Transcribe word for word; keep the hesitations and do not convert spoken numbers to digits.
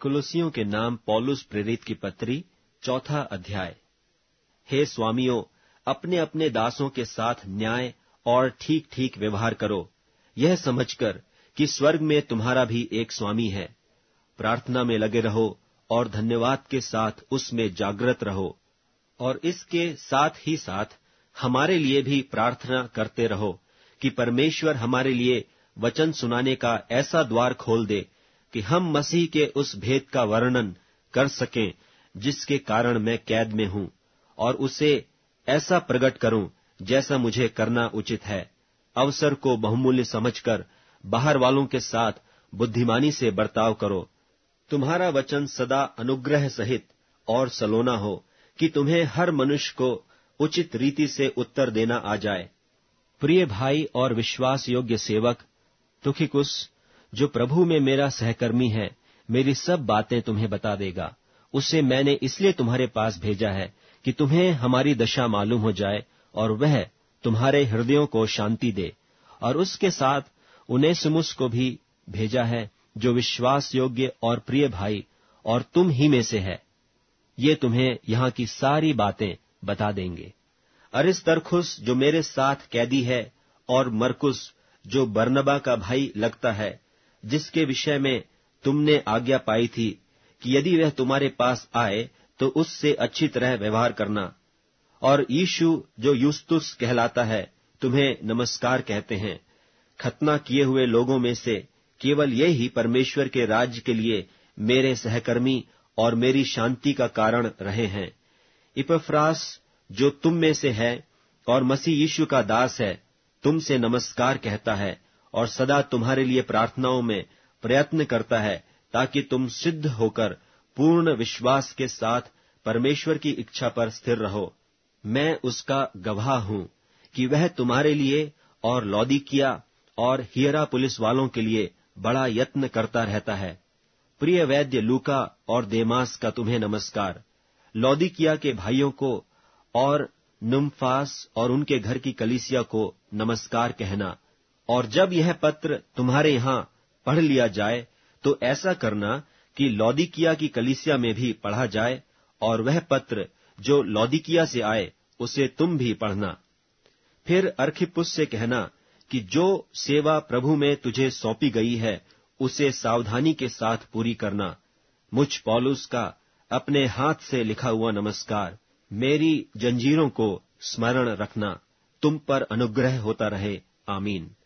कुलुसियों के नाम पौलुस प्रेरित की पत्री, चौथा अध्याय। हे स्वामियों, अपने अपने दासों के साथ न्याय और ठीक ठीक व्यवहार करो, यह समझकर कि स्वर्ग में तुम्हारा भी एक स्वामी है। प्रार्थना में लगे रहो और धन्यवाद के साथ उसमें जागृत रहो, और इसके साथ ही साथ हमारे लिए भी प्रार्थना करते रहो कि परमेश्वर हमारे लिए वचन सुनाने का ऐसा द्वार खोल दे कि हम मसीह के उस भेद का वर्णन कर सकें जिसके कारण मैं कैद में हूं, और उसे ऐसा प्रकट करूं जैसा मुझे करना उचित है। अवसर को बहुमूल्य समझकर बाहर वालों के साथ बुद्धिमानी से बर्ताव करो। तुम्हारा वचन सदा अनुग्रह सहित और सलोना हो कि तुम्हें हर मनुष्य को उचित रीति से उत्तर देना आ जाए। प्रिय भाई और विश्वास योग्य सेवक तुखिकुस, जो प्रभु में मेरा सहकर्मी है, मेरी सब बातें तुम्हें बता देगा। उसे मैंने इसलिए तुम्हारे पास भेजा है कि तुम्हें हमारी दशा मालूम हो जाए और वह तुम्हारे हृदयों को शांति दे। और उसके साथ उनेसिमुस को भी भेजा है, जो विश्वास योग्य और प्रिय भाई और तुम ही में से है। ये तुम्हें यहाँ की सारी बातें बता देंगे। अरिस्तर्खुस, जो मेरे साथ कैदी है, और मरकुस, जो बरनबा का भाई लगता है, जिसके विषय में तुमने आज्ञा पाई थी कि यदि वह तुम्हारे पास आए तो उससे अच्छी तरह व्यवहार करना, और यीशु, जो युस्तुस कहलाता है, तुम्हें नमस्कार कहते हैं। खतना किए हुए लोगों में से केवल ये ही परमेश्वर के राज्य के लिए मेरे सहकर्मी और मेरी शांति का कारण रहे हैं। इपफ्रास, जो तुम में से है और मसीह यीशु का दास है, तुमसे नमस्कार कहता है और सदा तुम्हारे लिए प्रार्थनाओं में प्रयत्न करता है, ताकि तुम सिद्ध होकर पूर्ण विश्वास के साथ परमेश्वर की इच्छा पर स्थिर रहो। मैं उसका गवाह हूं कि वह तुम्हारे लिए और लौदीकिया और हियरापुलिस वालों के लिए बड़ा यत्न करता रहता है। प्रिय वैद्य लूका और देमास का तुम्हें नमस्कार। लौदीकिया के भाइयों को और नुम्फास और उनके घर की कलीसिया को नमस्कार कहना। और जब यह पत्र तुम्हारे यहाँ पढ़ लिया जाए तो ऐसा करना कि लौदीकिया की कलीसिया में भी पढ़ा जाए, और वह पत्र जो लौदीकिया से आए उसे तुम भी पढ़ना। फिर अर्खिप्पुस से कहना कि जो सेवा प्रभु में तुझे सौंपी गई है उसे सावधानी के साथ पूरी करना। मुझ पौलुस का अपने हाथ से लिखा हुआ नमस्कार। मेरी जंजीरों को स्मरण रखना। तुम पर अनुग्रह होता रहे। आमीन।